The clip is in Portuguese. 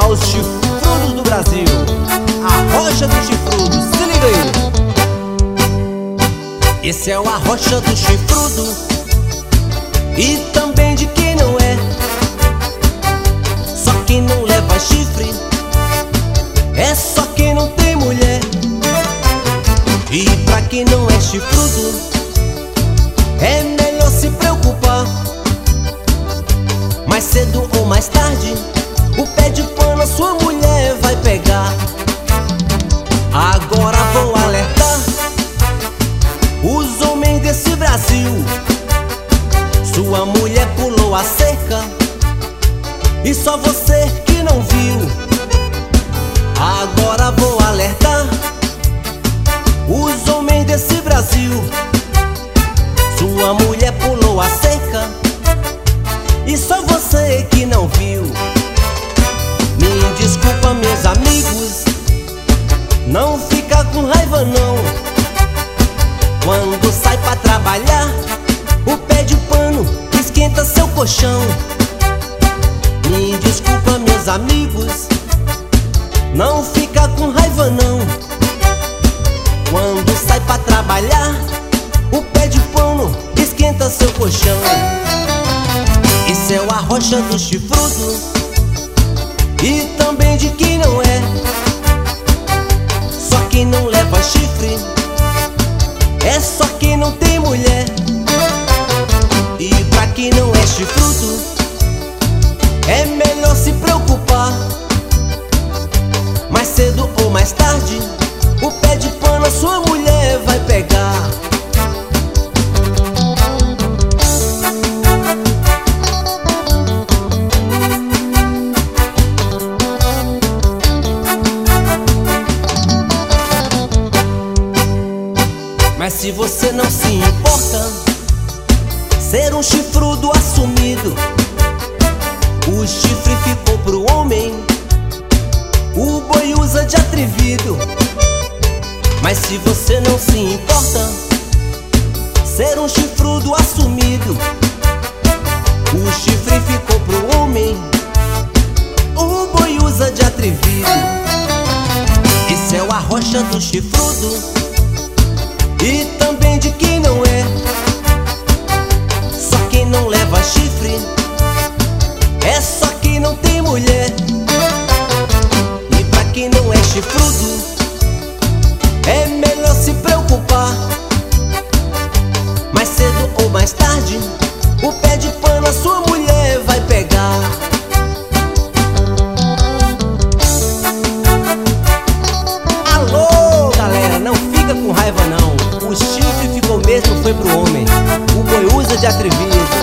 aos chifrudos do Brasil, a Rocha do Chifrudo, se liga aí. Esse é o Arrocha do Chifrudo e também de quem não é. Só quem não leva chifre é só quem não tem mulher. E pra quem não é chifrudo é melhor se preocupar. Mais cedo ou mais tarde o pé de pano a sua mulher vai pegar. Agora vou alertar os homens desse Brasil. Sua mulher pulou a cerca e só você que não viu. Agora vou alertar os homens desse Brasil. Sua mulher pulou a cerca e só você que não viu. Me desculpa, meus amigos, não fica com raiva não. Quando sai pra trabalhar, o pé de pano esquenta seu colchão. Me desculpa, meus amigos, não fica com raiva não. Quando sai pra trabalhar, o pé de pano esquenta seu colchão. Esse é o Arrocha do Chifrudo e também de quem não é. Só quem não leva chifre é só quem não tem mulher. E pra quem não é chifrudo é melhor se preocupar. Mais cedo ou mais tarde o pé de pano a sua mulher vai pegar. Mas se você não se importa ser um chifrudo assumido, o chifre ficou pro homem, o boi usa de atrevido. Mas se você não se importa ser um chifrudo assumido, o chifre ficou pro homem, o boi usa de atrevido. Esse é o Arrocha do Chifrudo e também de quem não é. Só quem não leva chifre é só quem não tem mulher. E pra quem não é chifrudo é melhor se preocupar. Mais cedo ou mais tarde o pé de pano a sua mulher vai pegar. Alô, galera, não fica com raiva não. O chifre ficou mesmo, foi pro homem, o boi usa de atrevido.